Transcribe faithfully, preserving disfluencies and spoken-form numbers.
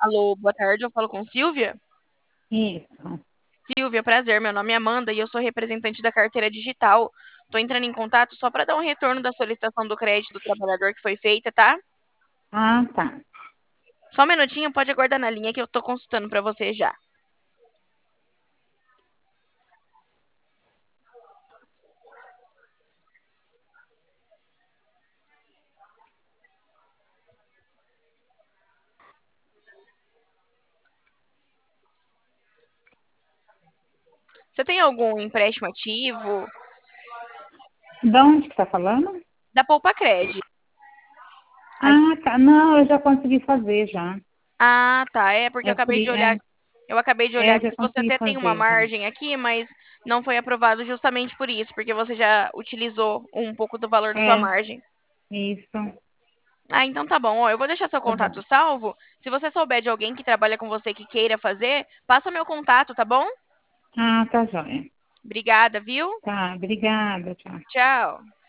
Alô, boa tarde, eu falo com Silvia. Isso. Silvia, prazer, meu nome é Amanda e eu sou representante da carteira digital. Tô entrando em contato só para dar um retorno da solicitação do crédito do trabalhador que foi feita, tá? Ah, tá. Só um minutinho, pode aguardar na linha que eu tô consultando para você já. Você tem algum empréstimo ativo? De onde que tá falando? Da Poupa Cred. A- Ah, tá. Não, eu já consegui fazer já. Ah, tá, é porque eu É por acabei de i- olhar, é, eu acabei de olhar é, aqui já que você consegui até tem uma fazer já. margem aqui, mas não foi aprovado justamente por isso, porque você já utilizou um pouco do valor da sua É, margem. isso. Ah, então tá bom. Ó, eu vou deixar seu Tá bom. contato salvo. Se você souber de alguém que trabalha com você que queira fazer, passa meu contato, tá bom? Ah, tá joia. Obrigada, viu? Tá, obrigada, tchau. Tchau.